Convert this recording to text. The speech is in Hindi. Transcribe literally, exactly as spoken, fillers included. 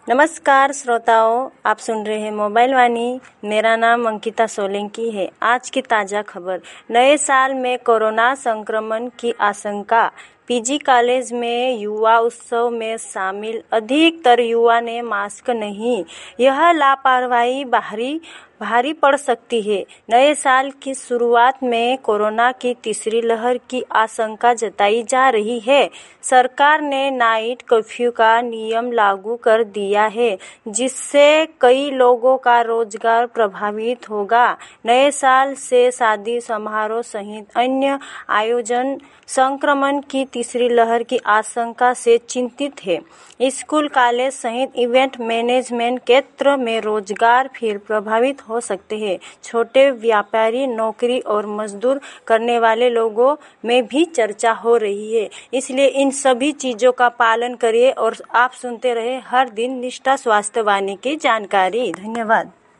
नमस्कार श्रोताओं, आप सुन रहे हैं मोबाइल वाणी। मेरा नाम अंकिता सोलंकी है। आज की ताज़ा खबर। नए साल में कोरोना संक्रमण की आशंका। पीजी कॉलेज में युवा उत्सव में शामिल अधिकतर युवा ने मास्क नहीं। यह लापरवाही भारी भारी पड़ सकती है। नए साल की शुरुआत में कोरोना की तीसरी लहर की आशंका जताई जा रही है। सरकार ने नाइट कर्फ्यू का नियम लागू कर दिया है, जिससे कई लोगों का रोजगार प्रभावित होगा। नए साल से शादी समारोह सहित अन्य आयोजन संक्रमण की तीसरी लहर की आशंका से चिंतित है। स्कूल, कॉलेज सहित इवेंट मैनेजमेंट क्षेत्र में रोजगार फिर प्रभावित हो सकते हैं। छोटे व्यापारी, नौकरी और मजदूर करने वाले लोगों में भी चर्चा हो रही है। इसलिए इन सभी चीजों का पालन करिए और आप सुनते रहे हर दिन निष्ठा स्वास्थ्य वाणी की जानकारी। धन्यवाद।